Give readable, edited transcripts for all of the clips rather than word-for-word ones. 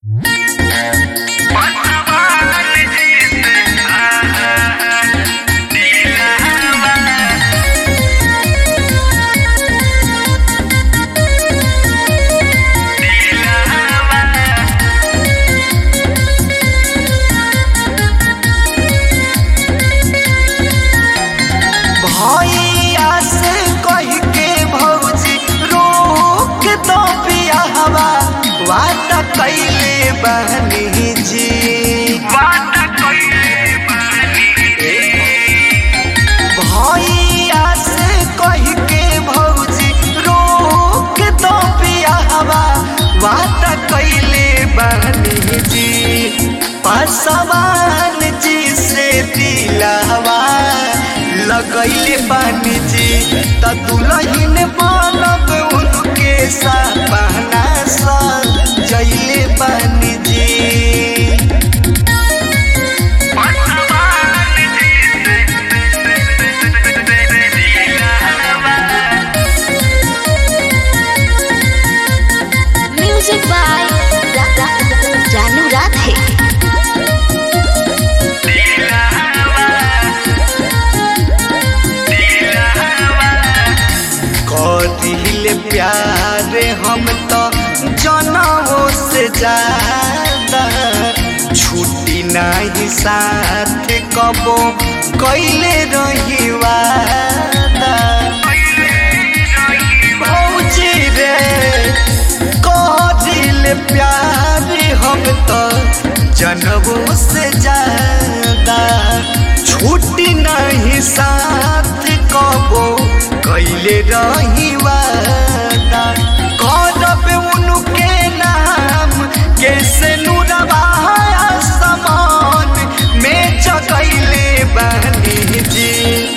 भैया से कह के भौजी रोक दो बियाहवा, वादा कैले बहनी जी, वादा कैले बहनी। भैया से कह के भौजी रोक दो बियाहवा, वादा कैले बहनी जी। पासवान जी से दिलावा लगैले बानी जी, त दुल्हन बनब उनके सपना सजैले बानी जी। म्यूजिक बाय जानू राधे। करिले प्यार हम तो जनमों से ज्यादा, छुट्टी नहीं साथ कबो कैले रही वादा। भौजी रे करिले प्यार हम तो जनमों से ज्यादा, छुट्टी नहीं साथ कबो कैले रही वादा। करब उनके नाम कैसे नुरवा समान में जगैले बहनी जी।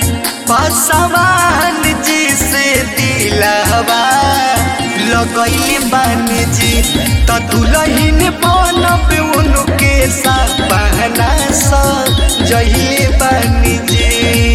पासवान जी से दिलावा लगैले बहनी जी, त दुल्हन बनब उनके सपना सजैले बहनी जी।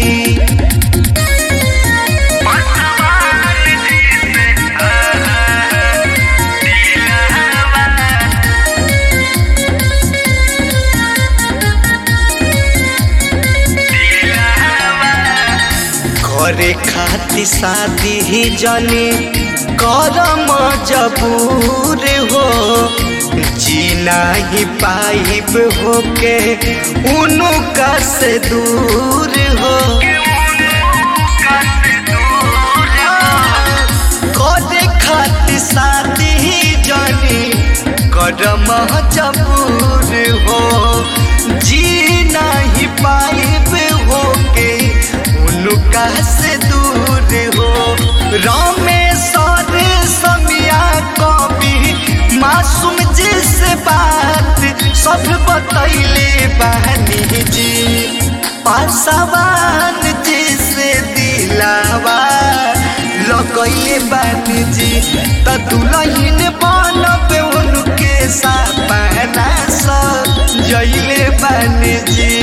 करे खाती शादी ही जनी करम जबूर हो, जीना ही पाइब होके उनका से दूर हो। करे खाती शादी ही जनी करम जबूर हो, जीना ही पाइब होके उनका से दूर हो। रामेश्वर समिया कवि मासूम जी से बात सब बतैले बहनी जी। पासवान जी से दिलावा लगैले बहनी जी, त दुल्हन बनब उनके सपना सजैले बहनी जी।